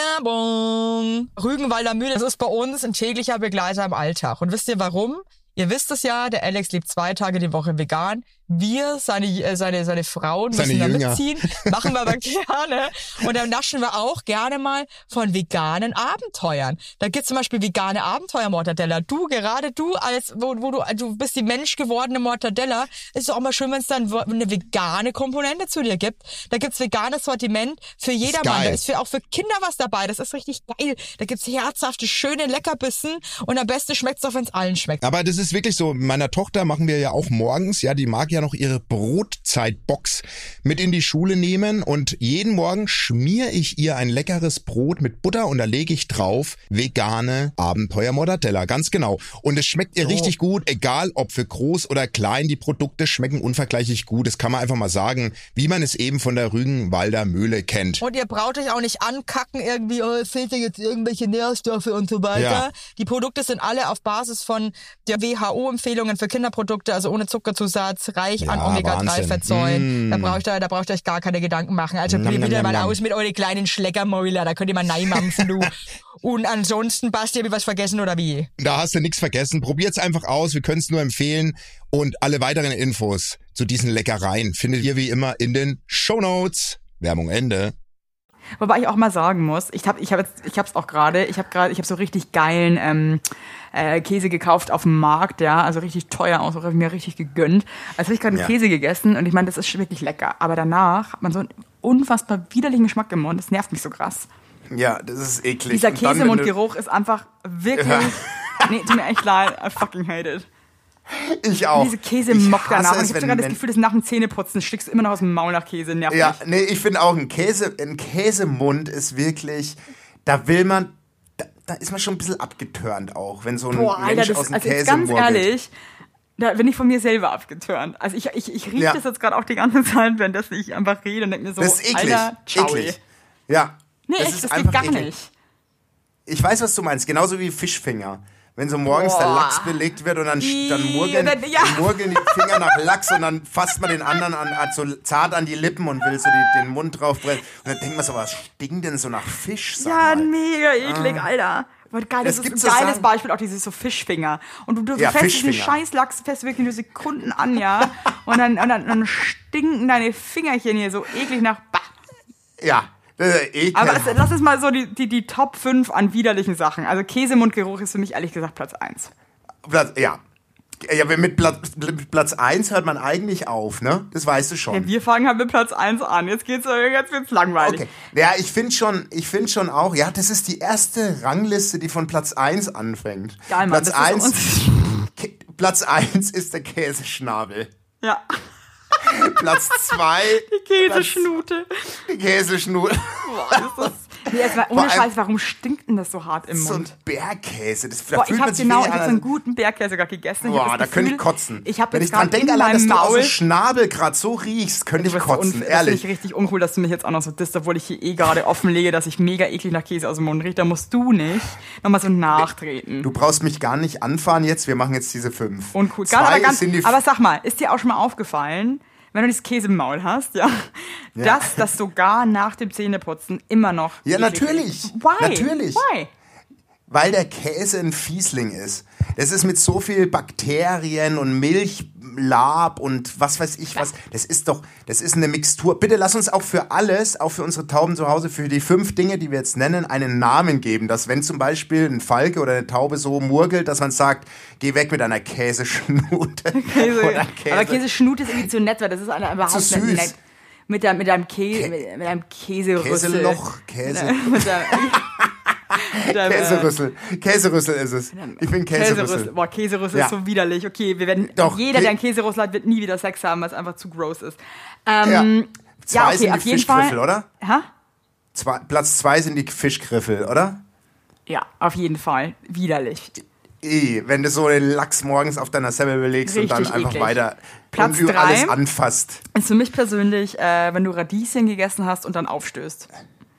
Werbung! Rügenwalder Mühle, das ist bei uns ein täglicher Begleiter im Alltag. Und wisst ihr warum? Ihr wisst es ja, der Alex lebt zwei Tage die Woche vegan. Wir, seine, äh, seine, seine Frauen Seine müssen da Jünger. mitziehen. Machen wir aber gerne. Und dann naschen wir auch gerne mal von veganen Abenteuern. Da gibt's zum Beispiel vegane Abenteuer-Mortadella. Du, gerade du, als wo, wo du, du bist die menschgewordene Mortadella, ist doch auch mal schön, wenn es dann eine vegane Komponente zu dir gibt. Da gibt's veganes Sortiment für jedermann. geil. Da ist für, auch für Kinder was dabei. Das ist richtig geil. Da gibt's herzhafte, schöne Leckerbissen. Und am besten schmeckt's auch, wenn's allen schmeckt. Aber das ist wirklich so, meiner Tochter machen wir ja auch morgens, ja, die mag ja noch ihre Brotzeitbox mit in die Schule nehmen und jeden Morgen schmier ich ihr ein leckeres Brot mit Butter und da lege ich drauf vegane Abenteuer Mortadella, ganz genau. Und es schmeckt ihr richtig gut, egal ob für groß oder klein, die Produkte schmecken unvergleichlich gut, das kann man einfach mal sagen, wie man es eben von der Rügenwalder Mühle kennt. Und ihr braucht euch auch nicht ankacken irgendwie, oh, es fehlt dir jetzt irgendwelche Nährstoffe und so weiter. Ja. Die Produkte sind alle auf Basis von der W H O-Empfehlungen für Kinderprodukte, also ohne Zuckerzusatz, reich an Ja, Omega drei Wahnsinn. Fettsäuren. Mm. Da braucht ihr, da braucht ihr euch gar keine Gedanken machen. Also Nam, probiert nam, wieder nam, mal nam. aus mit euren kleinen Schleckermäuler, da könnt ihr mal neimampfen, du. Und ansonsten, Basti, hab ich was vergessen oder wie? Da hast du nichts vergessen. Probiert's einfach aus. Wir können es nur empfehlen. Und alle weiteren Infos zu diesen Leckereien findet ihr wie immer in den Shownotes. Werbung Ende. Wobei ich auch mal sagen muss, ich habe ich hab jetzt, ich hab's auch gerade, ich habe gerade, ich habe so richtig geilen ähm, äh, Käse gekauft auf dem Markt, ja, also richtig teuer aus, habe ich mir richtig gegönnt. Also habe ich gerade einen Ja. Käse gegessen und ich meine, das ist wirklich lecker. Aber danach hat man so einen unfassbar widerlichen Geschmack im Mund, das nervt mich so krass. Ja, das ist eklig. Dieser Und dann, wenn Käsemundgeruch ist einfach wirklich, nee, tut mir echt leid, I fucking hate it. du- Ich auch. Diese Käsemock Ich danach. hasse Und es, ich habe wenn- sogar das wenn- Gefühl, dass nach dem Zähneputzen stickst du immer noch aus dem Maul nach Käse, nervt Ja, mich. nee, ich finde auch, ein Käse, ein Käsemund ist wirklich, da will man, da, da ist man schon ein bisschen abgetörnt auch, wenn so ein Boah, Mensch Alter, das, aus dem also Käse jetzt ganz murgelt. ehrlich, da bin ich von mir selber abgetörnt. Also ich, ich, ich rieche Ja. das jetzt gerade auch die ganze Zeit, wenn das ich einfach rede und denke mir so, Das ist eklig, Alter, ciao. eklig. Ja, Nee, das echt, ist das geht einfach gar eklig. nicht. Ich weiß, was du meinst, genauso wie Fischfinger. Wenn so morgens Boah. der Lachs belegt wird und dann, Ih, dann, murgeln, dann- ja. dann murgeln die Finger nach Lachs und dann fasst man den anderen an, hat so zart an die Lippen und will so die, den Mund drauf brennen. Und dann denkt man so, was stinkt denn so nach Fisch? Sag Ja, mal. mega eklig, Alter. Aber geil, das Es ist gibt ein so geiles Sachen- Beispiel, auch dieses so Fischfinger. Und du, du Ja, fährst diesen Fischfinger. scheiß Lachs fest wirklich nur Sekunden an, ja. Und dann, und dann, dann stinken deine Fingerchen hier so eklig nach Bah. Ja, das ist ekelhaft. Aber es, das ist mal so die, die, die Top fünf an widerlichen Sachen. Also Käsemundgeruch ist für mich ehrlich gesagt Platz eins. Platz, ja. Ja, mit Platz, mit Platz eins hört man eigentlich auf, ne? Das weißt du schon. Ja, wir fangen halt mit Platz eins an. Jetzt geht's, jetzt wird's langweilig. Okay. Ja, ich finde schon, ich finde schon auch, ja, das ist die erste Rangliste, die von Platz eins anfängt. Geil, Mann, Platz das ist eins, uns- Kä- Platz eins ist der Käseschnabel. Ja, Platz zwei Käseschnute. die Käseschnur. Boah, das ist, Nee, jetzt mal ohne Vor allem- Scheiß, warum stinkt denn das so hart im So ein Mund? Bergkäse, das, da Boah, fühlt ich man habe sich genau, wie ich hab so an- einen guten Bergkäse gerade gegessen. Ich hab Boah, das da könnte ich Gefühl, kotzen. Ich habe Wenn jetzt ich dran gerade denke, in allein, dass meinem du aus Maul... dem Schnabel gerade so riechst, könnte ich Du bist kotzen, un- Das ehrlich. finde ich richtig uncool, dass du mich jetzt auch noch so disst, obwohl ich hier eh gerade offenlege, dass ich mega eklig nach Käse aus dem Mund rieche. Da musst du nicht nochmal so nachtreten. Du brauchst mich gar nicht anfahren jetzt, wir machen jetzt diese fünf. Uncool. Zwei Ganz, aber, ganz, sind die aber sag mal, ist dir auch schon mal aufgefallen, wenn du dieses Käse im Maul hast, ja, Ja. dass das sogar nach dem Zähneputzen immer noch Ja, eklig natürlich. ist? Why? Natürlich. Why? Weil der Käse ein Fiesling ist. Das ist mit so viel Bakterien und Milchlab und was weiß ich was. Das ist doch, das ist eine Mixtur. Bitte lass uns auch für alles, auch für unsere Tauben zu Hause, für die fünf Dinge, die wir jetzt nennen, einen Namen geben. Dass wenn zum Beispiel ein Falke oder eine Taube so murgelt, dass man sagt, geh weg mit einer Käseschnute. Käse. Oder Käse. Aber Käseschnut ist irgendwie zu nett, weil das ist eine- überhaupt Zu nicht süß. nett. Mit, deinem, mit deinem Käse, mit, mit deinem Käserüssel. Käseloch, Käse. Mit deinem, mit deinem, äh, Käserüssel. Käserüssel ist es. Ich bin Käserüssel. Boah, Käserüssel Ja. ist so widerlich. Okay, wir werden, Doch, jeder, Kä- der einen Käserüssel hat, wird nie wieder Sex haben, weil es einfach zu gross ist. Ähm, Zwei ja, okay, sind auf die jeden Fischgriffel, Fall. oder? Ha? Zwei, Platz zwei sind die Fischgriffel, oder? Ja, auf jeden Fall. Widerlich. Eh, wenn du so den Lachs morgens auf deiner Semmel belegst und dann Richtig einfach eklig. weiter Platz und über drei. alles anfasst. Ist für mich persönlich, äh, wenn du Radieschen gegessen hast und dann aufstößt.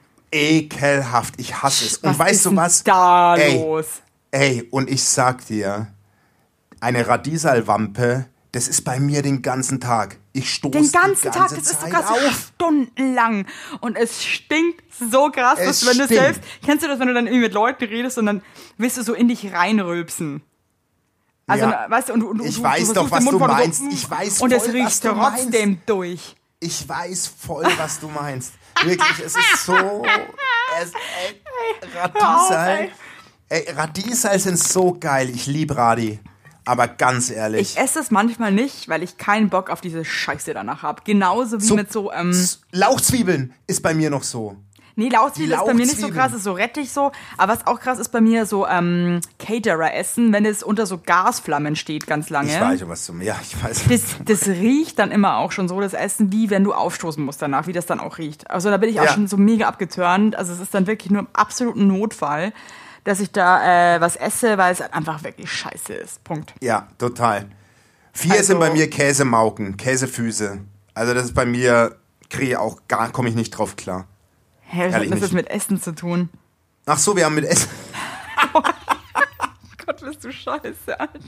Ekelhaft, ich hasse es. Und Was weißt ist du denn was? da ey, los? Ey, und ich sag dir, eine Radiesalwampe, das ist bei mir den ganzen Tag. Ich stoße Den ganzen die Tag, ganze das ist so Zeit krass, auf. stundenlang. Und es stinkt so krass, Es dass wenn du stinkt. selbst, kennst du das, wenn du dann irgendwie mit Leuten redest und dann willst du so in dich reinrülpsen? Also, Ja. na, weißt du, und, und, Ich du, weiß du doch, versuchst was den Mund du voll so, meinst. mm, Ich weiß Und es voll, riecht was du trotzdem durch. Ich weiß voll, was du meinst. Wirklich, es ist so... Es, ey, Radiesal... ey. Ey, Radiesal sind so geil. Ich liebe Radi. Aber ganz ehrlich... Ich esse es manchmal nicht, weil ich keinen Bock auf diese Scheiße danach habe. Genauso wie So- mit so, ähm, Z- Lauchzwiebeln ist bei mir noch so. nee, Lauchzwiebeln Die ist bei mir nicht so Lauchzwiebeln. krass, ist so rettig so. Aber was auch krass ist bei mir, so ähm, Caterer-Essen, wenn es unter so Gasflammen steht ganz lange. Ich weiß schon, was du... Ja, ich weiß, Das, was du das riecht dann immer auch schon so, das Essen, wie wenn du aufstoßen musst danach, wie das dann auch riecht. Also da bin ich auch Ja. schon so mega abgeturnt. Also es ist dann wirklich nur im absoluten Notfall, dass ich da äh, was esse, weil es einfach wirklich scheiße ist. Punkt. Ja, total. Vier Also- sind bei mir Käsemauken, Käsefüße. Also das ist bei mir, kriege ich auch gar, komme ich nicht drauf klar. Hä, was hat Ehrlich das jetzt nicht. mit Essen zu tun? Ach so, wir haben mit Essen... Gott, bist du scheiße, Alter.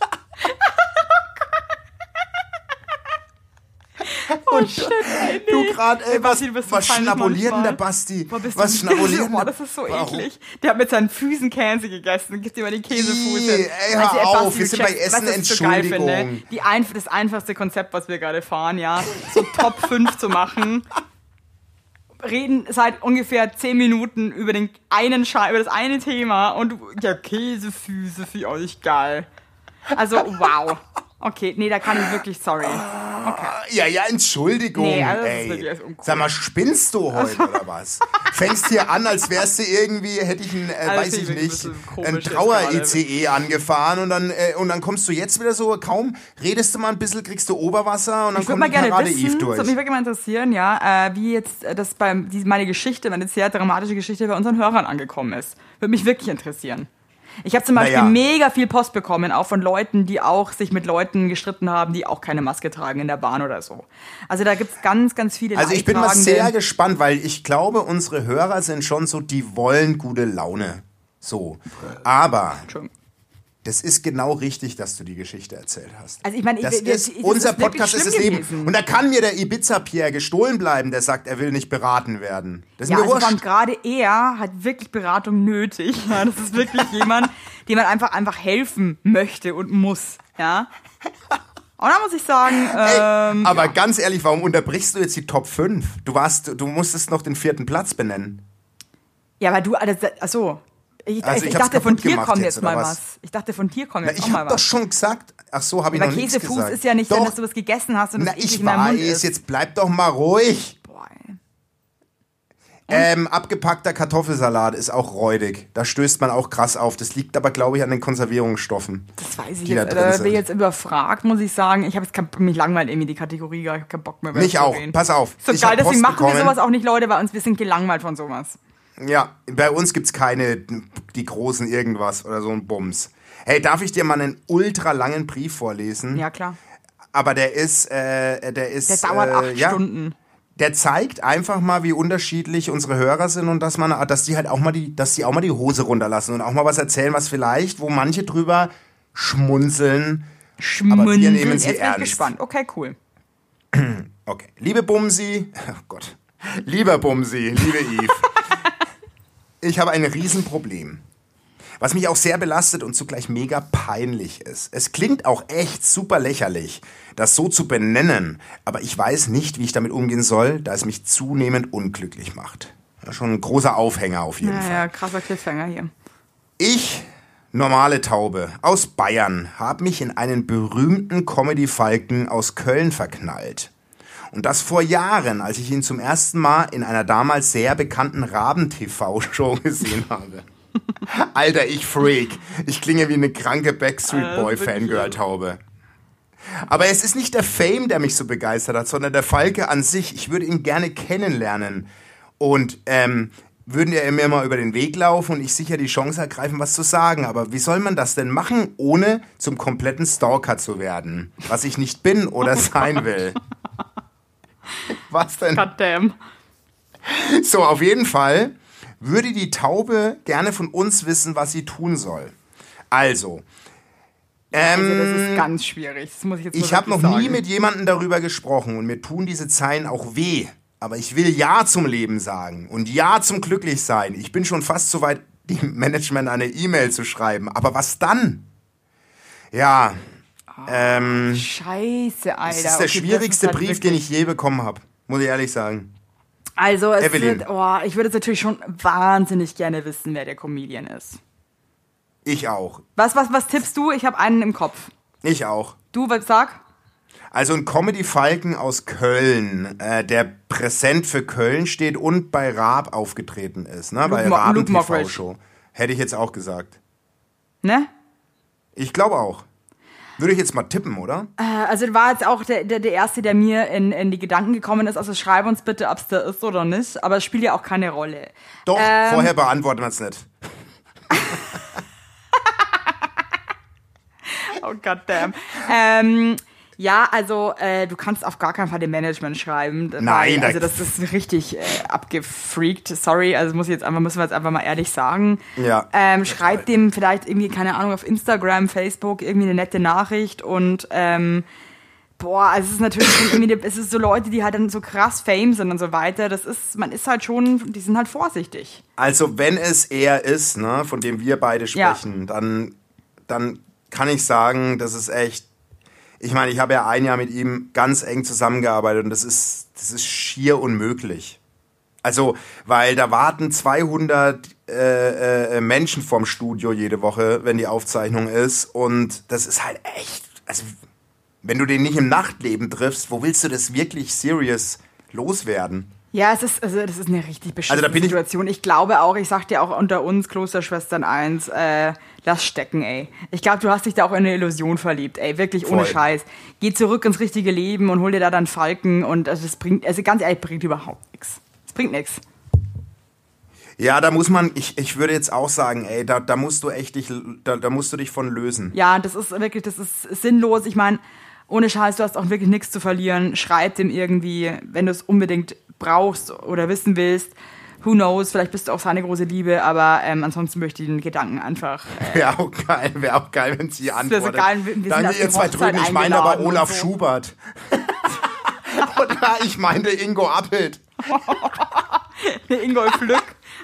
Oh shit, ey, nee. Du gerade, ey, was, Basti, du bist so was peinlich schnabuliert denn der manchmal. Basti? Boah, bist Was du- schnabuliert denn Boah, der- das ist so Warum? eklig. Der hat mit seinen Füßen Käse gegessen. Gibt dir mal die Käsefuße. Ih, ey, hör Weißt du, auf, Basti, wir du sind bei checkst, Essen, was ich so geil finde. Entschuldigung. Die einf das einfachste Konzept, was wir gerade fahren, ja, so Top fünf zu machen. Reden seit ungefähr zehn Minuten über den einen Schei über das eine Thema und du, ja, Käsefüße finde ich auch nicht geil. Also, wow. Okay, nee, da kann ich wirklich, sorry. Okay. Ja, ja, Entschuldigung, Nee, also das ist ey. wirklich echt uncool. Sag mal, spinnst du heute oder was? Fängst hier an, als wärst du irgendwie, hätte ich ein, äh, Also weiß ich ich bin ein nicht, bisschen komisch ein jetzt Trauer-I C E angefahren und dann, äh, und dann kommst du jetzt wieder so, kaum redest du mal ein bisschen, kriegst du Oberwasser und dann Ich würde kommt mal die gerne Parade wissen, Eve das durch. würde mich wirklich mal interessieren, ja, äh, wie jetzt äh, das beim, die, meine Geschichte, meine sehr dramatische Geschichte bei unseren Hörern angekommen ist. Würde mich wirklich interessieren. Ich habe zum Beispiel Naja. mega viel Post bekommen, auch von Leuten, die auch sich mit Leuten gestritten haben, die auch keine Maske tragen in der Bahn oder so. Also da gibt's ganz, ganz viele Also ich bin mal Leidtragende. sehr gespannt, weil ich glaube, unsere Hörer sind schon so, die wollen gute Laune. So. Aber Entschuldigung. das ist genau richtig, dass du die Geschichte erzählt hast. Also ich meine, ich- das wir- ist, das unser ist wirklich Podcast ist schlimm das Leben. gewesen. Und da kann mir der Ibiza-Pierre gestohlen bleiben, der sagt, er will nicht beraten werden. Das ist Ja, mir also vor allem wurscht. gerade er hat wirklich Beratung nötig. Ja, das ist wirklich jemand, dem man einfach einfach helfen möchte und muss. Ja. Und da muss ich sagen, ähm, Ey, aber ganz ehrlich, warum unterbrichst du jetzt die Top fünf? Du warst, du musstest noch den vierten Platz benennen. ja, weil du, achso. Ich, Also ich, ich hab's dachte, von kaputt dir gemacht kommt jetzt, jetzt mal oder was. was? Ich dachte, von dir kommt Na, jetzt auch ich mal hab doch was. schon gesagt. Ach so, habe ich Aber noch nichts Käsefuß gesagt. ist ja nicht, doch. wenn dass du was gegessen hast und Na, das eklig ich in deinem Mund weiß, ist. jetzt bleib doch mal ruhig. Boah, ey. Ähm, abgepackter Kartoffelsalat ist auch räudig. Da stößt man auch krass auf. Das liegt aber, glaube ich, an den Konservierungsstoffen. Das weiß ich die da jetzt. drin Da sind. bin ich jetzt überfragt, muss ich sagen. Ich habe jetzt kein, mich langweilt irgendwie die Kategorie, ich hab keinen Bock mehr. über Mich das zu auch. reden. Pass auf. So Ich geil, hab deswegen Post machen wir bekommen. sowas auch nicht, Leute, weil uns wir sind gelangweilt von sowas. Ja, bei uns gibt's keine, die großen irgendwas oder so ein Bums. Hey, darf ich dir mal einen ultra langen Brief vorlesen? Ja, klar. Aber der ist, äh, der ist, Der dauert acht äh, ja, Stunden. Der zeigt einfach mal, wie unterschiedlich unsere Hörer sind und dass man, dass die halt auch mal die, dass die auch mal die Hose runterlassen und auch mal was erzählen, was vielleicht, wo manche drüber schmunzeln. Schmunzeln. Aber wir nehmen sie Jetzt bin ich ernst. gespannt. Okay, cool. Okay, liebe Bumsi, oh Gott, lieber Bumsi, liebe Yves, ich habe ein Riesenproblem, was mich auch sehr belastet und zugleich mega peinlich ist. Es klingt auch echt super lächerlich, das so zu benennen, aber ich weiß nicht, wie ich damit umgehen soll, da es mich zunehmend unglücklich macht. Ja, schon ein großer Aufhänger auf jeden Ja, Fall. ja, krasser Cliffhanger hier. Ich, normale Taube, aus Bayern, habe mich in einen berühmten Comedy-Falken aus Köln verknallt. Und das vor Jahren, als ich ihn zum ersten Mal in einer damals sehr bekannten Raben-T V-Show gesehen habe. Alter, ich Freak. Ich klinge wie eine kranke Backstreet Boy-Fangirl-Taube. Aber es ist nicht der Fame, der mich so begeistert hat, sondern der Falke an sich. Ich würde ihn gerne kennenlernen. Und ähm, würden er mir mal über den Weg laufen und ich sicher die Chance ergreifen, was zu sagen. Aber wie soll man das denn machen, ohne zum kompletten Stalker zu werden? Was ich nicht bin oder sein will. Was denn? Goddamn. So, auf jeden Fall würde die Taube gerne von uns wissen, was sie tun soll. Also, ähm, Also das ist ganz schwierig. Das muss ich jetzt mal ich habe noch wirklich nie sagen. mit jemandem darüber gesprochen und mir tun diese Zeilen auch weh. Aber ich will Ja zum Leben sagen und Ja zum Glücklichsein. Ich bin schon fast so weit, dem Management eine E-Mail zu schreiben. Aber was dann? Ja, ähm, Scheiße, Alter. das ist der Okay, schwierigste das ist halt Brief, den wirklich- ich je bekommen habe. Muss ich ehrlich sagen. Also, es Evelyn. wird, oh, ich würde jetzt natürlich schon wahnsinnig gerne wissen, wer der Comedian ist. Ich auch. Was, was, was tippst du? Ich habe einen im Kopf. Ich auch. Du, was sag? Also ein Comedy-Falken aus Köln, äh, der präsent für Köln steht und bei Raab aufgetreten ist, ne? Bei Mo- Raab Luke T Mockridge. V-Show. Hätte ich jetzt auch gesagt. Ne? Ich glaube auch. Würde ich jetzt mal tippen, oder? Äh, Also war jetzt auch der, der, der Erste, der mir in, in die Gedanken gekommen ist. Also schreib uns bitte, ob es der ist oder nicht. Aber es spielt ja auch keine Rolle. Doch, Ähm. vorher beantworten wir es nicht. Oh goddamn. ähm, ja, also äh, du kannst auf gar keinen Fall dem Management schreiben. Weil, Nein, da- also das ist richtig äh, abgefreakt. Sorry, also muss ich jetzt einfach, müssen wir jetzt einfach mal ehrlich sagen. Ja. Ähm, schreib dem vielleicht irgendwie, keine Ahnung, auf Instagram, Facebook irgendwie eine nette Nachricht und ähm, boah, also es ist natürlich schon irgendwie, es ist so Leute, die halt dann so krass Fame sind und so weiter. Das ist, man ist halt schon, die sind halt vorsichtig. Also wenn es er ist, ne, von dem wir beide Ja. sprechen, dann, dann kann ich sagen, das ist echt. Ich meine, ich habe ja ein Jahr mit ihm ganz eng zusammengearbeitet und das ist, das ist schier unmöglich. Also, weil da warten zweihundert äh, äh, Menschen vorm Studio jede Woche, wenn die Aufzeichnung ist. Und das ist halt echt, also wenn du den nicht im Nachtleben triffst, wo willst du das wirklich serious loswerden? Ja, es ist, also das ist eine richtig beschissene Also da bin ich- Situation. Ich glaube auch, ich sag dir auch unter uns Klosterschwestern eins, äh, lass stecken, ey. Ich glaube, du hast dich da auch in eine Illusion verliebt, ey. Wirklich ohne Voll. Scheiß. Geh zurück ins richtige Leben und hol dir da dann Falken und also das bringt, also ganz ehrlich, bringt überhaupt nichts. Es bringt nichts. Ja, da muss man, ich, ich würde jetzt auch sagen, ey, da, da musst du echt dich, da, da musst du dich von lösen. Ja, das ist wirklich, das ist sinnlos. Ich meine, ohne Scheiß, du hast auch wirklich nichts zu verlieren. Schreib dem irgendwie, wenn du es unbedingt brauchst oder wissen willst. Who knows, vielleicht bist du auch seine große Liebe, aber ähm, ansonsten möchte ich den Gedanken einfach. Äh, Wäre auch geil, wäre auch geil, wenn sie wär so antwortet. geil, wir- wir sind Danke, auf die ihr zwei Hochzeit drüben, ich meine aber eingeladen und Olaf so. Schubert. Oder ich meinte Ingo Appelt. Ingolf Lück.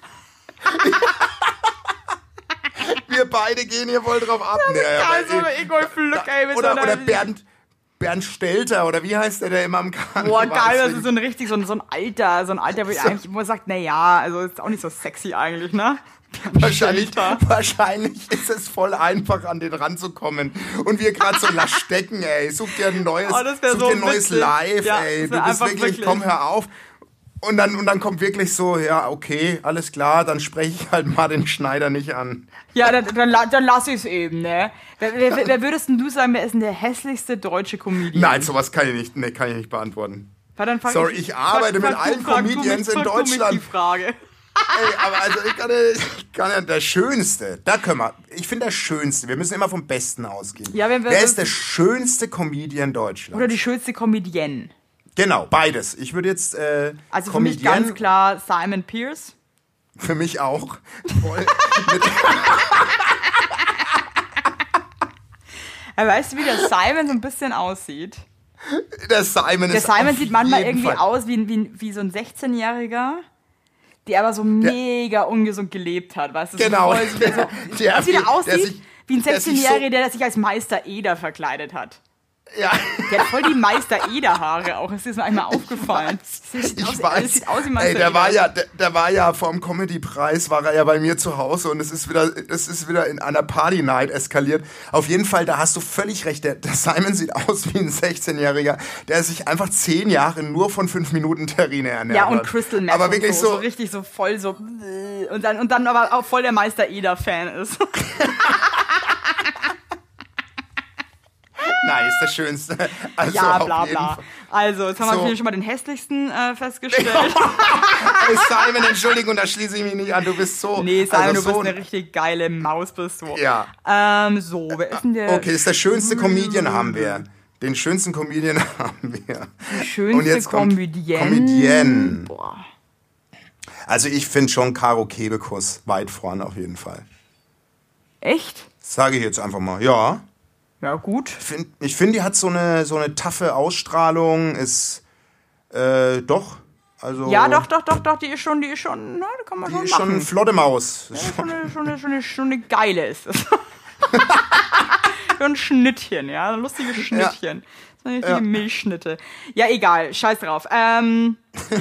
Wir beide gehen hier voll drauf ab. Ja, ja, Also weil- Ingolf Lück, ey, mit oder, so einer- oder Bernd, Bernd Stelter, oder wie heißt der, der immer am Karneval Boah, geil, das ist? ist so ein richtig, so ein, so ein Alter, so ein Alter, wo ich eigentlich immer sagt, na ja, also ist auch nicht so sexy eigentlich, ne? Wahrscheinlich, Stelter. wahrscheinlich ist es voll einfach, an den ranzukommen. Und wir gerade so, lass stecken, ey. Such dir ein neues, Oh, das wär such so dir ein neues witzig. Live, Ja, ey. das Du wär bist einfach wirklich, wirklich- komm, hör auf. Und dann, und dann kommt wirklich so, ja, okay, alles klar, dann spreche ich halt mal den Schneider nicht an. Ja, dann, dann, la- dann lass ich es eben, ne? Wer, wer, wer würdest denn du sagen, wer ist denn der hässlichste deutsche Comedian? Nein, sowas kann ich nicht, nee, kann ich nicht beantworten. Weil dann fang Sorry, ich arbeite mit frag- allen frag du Comedians mich- in frag du mich Deutschland. die Frage. Ey, aber also ich kann, ja, ich kann ja, der Schönste, da können wir, ich finde der Schönste, wir müssen immer vom Besten ausgehen. Ja, wenn wir- Wer ist der schönste Comedian Deutschlands? Oder die schönste Comedienne. Genau, beides. Ich würde jetzt äh, Also für mich ganz klar Simon Pierce. Für mich auch. Voll. Aber weißt du, wie der Simon so ein bisschen aussieht? Der Simon Der ist Simon auf sieht manchmal jeden irgendwie Fall. aus wie, wie, wie so ein sechzehnjähriger, der aber so mega ungesund gelebt hat, weißt du? Genau. So voll, so, Der- der- weißt du, wie der der aussieht? sich- wie ein der sich sechzehnjähriger, so- der sich als Meister Eder verkleidet hat. Ja. Der hat voll die Meister Eder-Haare auch. Ist dir das mal einmal aufgefallen? Das sieht Ich aus, weiß. Das sieht aus wie Meister Ey, der Eder. war ja, der, der war ja vom Comedy-Preis, war er ja bei mir zu Hause und es ist wieder, es ist wieder in einer Party-Night eskaliert. Auf jeden Fall, da hast du völlig recht. Der, der Simon sieht aus wie ein sechzehnjähriger, der sich einfach zehn Jahre nur von fünf Minuten Terrine ernährt Ja, und hat. Crystal Meth Aber und wirklich so, so, so richtig so voll so und dann, und dann aber auch voll der Meister Eder-Fan ist. nice, der Schönste. Also Ja, auf bla jeden bla. Fall. Also, jetzt haben So. wir hier schon mal den hässlichsten äh, festgestellt. Ey, Simon, Entschuldigung, da schließe ich mich nicht an. Du bist so. Nee, Simon, also du bist so eine richtig geile Maus, bist du. Ja. Ähm, so, wer ist denn der Okay, das ist der schönste Comedian haben wir. Den schönsten Comedian haben wir. schönste Und jetzt kommt Comedienne? Comedienne. Boah. Also ich finde schon Caro Kebekus weit vorn auf jeden Fall. Echt? Sage ich jetzt einfach mal. Ja. Ja, gut. Find, ich finde, die hat so eine, so eine taffe Ausstrahlung. Ist, äh, doch. Also, Ja, doch, doch, doch, doch, die ist schon, die ist schon, na, die kann man Die schon ist machen. schon eine flotte Maus. schon, eine, schon, eine, schon, eine, schon eine geile ist es. So ein Schnittchen, ja, ein lustiges Schnittchen. So eine richtige Ja. Milchschnitte. Ja, egal, scheiß drauf. Ähm,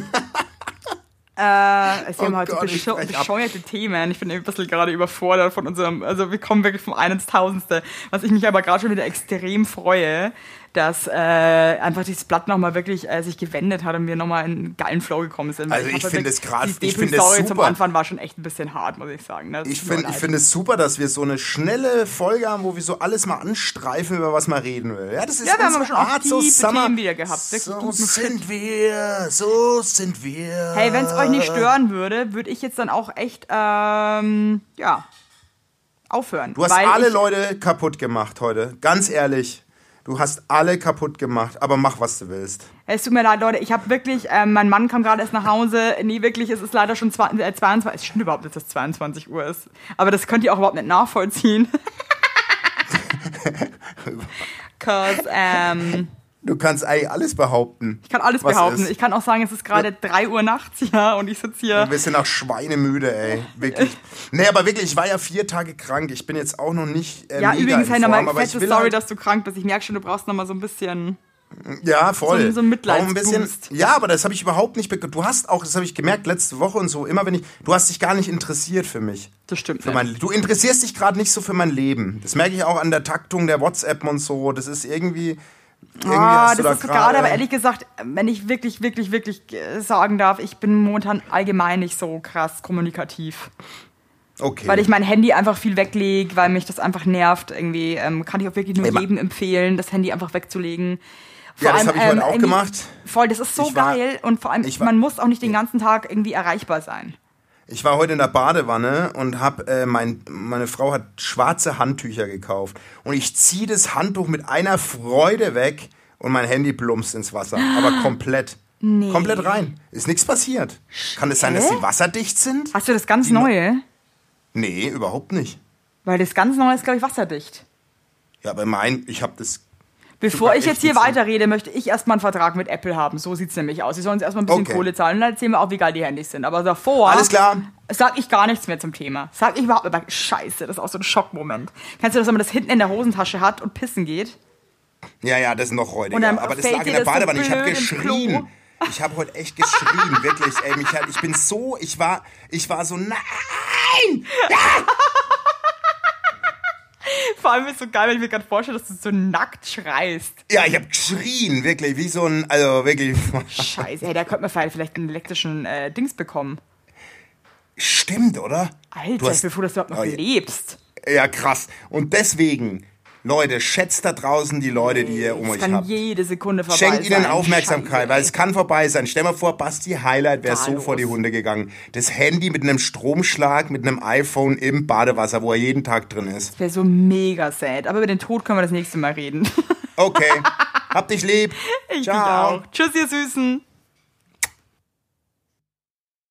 äh, es Oh haben heute Gott, ich bescho brech ab. bescheuerte Themen. Ich bin ein bisschen gerade überfordert von unserem, also wir kommen wirklich vom einen ins Tausendste. Was ich mich aber gerade schon wieder extrem freue, dass äh, einfach dieses Blatt nochmal wirklich äh, sich gewendet hat und wir nochmal in einen geilen Flow gekommen sind. Weil Also ich hab finde wirklich- es grad- die ich finde es Story zum super. Anfang war schon echt ein bisschen hart, muss ich sagen. Ne? Das Ich tut mir finde ich leid. find es super, dass wir so eine schnelle Folge haben, wo wir so alles mal anstreifen, über was man reden will. Ja, das ist Ja, wir haben unsere schon auch Art, so tiefe Summer. Themen wieder gehabt. Wirklich So guten sind wir, so sind wir. Hey, wenn es euch nicht stören würde, würde ich jetzt dann auch echt, ähm, ja, aufhören. Du hast weil alle ich, Leute kaputt gemacht heute. Ganz ehrlich. Du hast alle kaputt gemacht, aber mach, was du willst. Es tut mir leid, Leute, ich habe wirklich, ähm, mein Mann kam gerade erst nach Hause. Nee, wirklich, es ist leider schon zwei, äh, zweiundzwanzig, es stimmt überhaupt nicht, dass es zweiundzwanzig Uhr ist. Aber das könnt ihr auch überhaupt nicht nachvollziehen. Cause, ähm, Du kannst eigentlich alles behaupten. ich kann alles was behaupten. ist. Ich kann auch sagen, es ist gerade drei Uhr nachts, ja, und ich sitze hier. Wir sind auch schweinemüde, ey. Wirklich. Nee, aber wirklich, ich war ja vier Tage krank. Ich bin jetzt auch noch nicht äh, Ja, mega übrigens, hey, in Form, nochmal aber ich fette will Sorry, halt, dass du krank bist. Ich merke schon, du brauchst nochmal so ein bisschen. Ja, voll. so- so ein Brauch ein bisschen. Mitleidsboost. Ja, aber das habe ich überhaupt nicht bekommen. Du hast auch, das habe ich gemerkt letzte Woche und so, immer wenn ich, du hast dich gar nicht interessiert für mich. Das stimmt Für nicht. mein, du interessierst dich gerade nicht so für mein Leben. Das merke ich auch an der Taktung der WhatsApp und so. Das ist irgendwie, irgendwie Ah, hast du das da ist gerade, aber ehrlich gesagt, wenn ich wirklich, wirklich, wirklich äh, sagen darf, ich bin momentan allgemein nicht so krass kommunikativ. Okay. Weil ich mein Handy einfach viel weglege, weil mich das einfach nervt. Irgendwie ähm, kann ich auch wirklich nur Ey, ma- jedem empfehlen, das Handy einfach wegzulegen. Vor Ja, das allem, habe ich heute ähm, auch irgendwie- gemacht. Voll, das ist so Ich war- geil und vor allem, ich war- man muss auch nicht den ganzen Tag irgendwie erreichbar sein. Ich war heute in der Badewanne und hab, äh, mein, meine Frau hat schwarze Handtücher gekauft. Und ich ziehe das Handtuch mit einer Freude weg und mein Handy plumpst ins Wasser. Aber komplett. Nee. Komplett rein. Ist nichts passiert. Kann es sein, dass die wasserdicht sind? Hast du das ganz Die- Neue? Nee, überhaupt nicht. Weil das ganz Neue ist, glaube ich, wasserdicht. Ja, aber mein, ich habe das. Bevor Super ich jetzt hier echt witzig. weiterrede, möchte ich erstmal einen Vertrag mit Apple haben. So sieht's nämlich aus. Sie sollen uns erstmal ein bisschen Okay. Kohle zahlen und dann erzählen wir auch, wie geil die Handys sind. Aber davor Alles klar. sag ich gar nichts mehr zum Thema. Sag ich überhaupt nicht. Scheiße, das ist auch so ein Schockmoment. Kennst du das, wenn man das hinten in der Hosentasche hat und pissen geht? Ja, ja, das ist noch räudiger. Und dann Aber das fällt lag dir in der das so Badewanne. Ich habe blöd ins geschrien. Ich habe heute echt geschrien, wirklich. Ey, mich hat, ich bin so, ich war, ich war so, nein! Vor allem ist es so geil, wenn ich mir gerade vorstelle, dass du so nackt schreist. Ja, ich habe geschrien, wirklich, wie so ein, also wirklich. Scheiße, hey, da könnte man vielleicht einen elektrischen äh, Dings bekommen. Stimmt, oder? Alter, Du hast- ich bin froh, dass du überhaupt noch Oh, ja. lebst. Ja, krass. Und deswegen Leute, schätzt da draußen die Leute, die ihr um Es euch kann habt. jede Sekunde vorbei Schenkt sein. ihnen Aufmerksamkeit, Scheiße, weil ey. es kann vorbei sein. Stell mal vor, Basti Highlight wäre so Wahllos. vor die Hunde gegangen. Das Handy mit einem Stromschlag, mit einem iPhone im Badewasser, wo er jeden Tag drin ist. Das wäre so mega sad. Aber über den Tod können wir das nächste Mal reden. Okay, hab dich lieb. Ich Ciao. dich auch. Tschüss, ihr Süßen.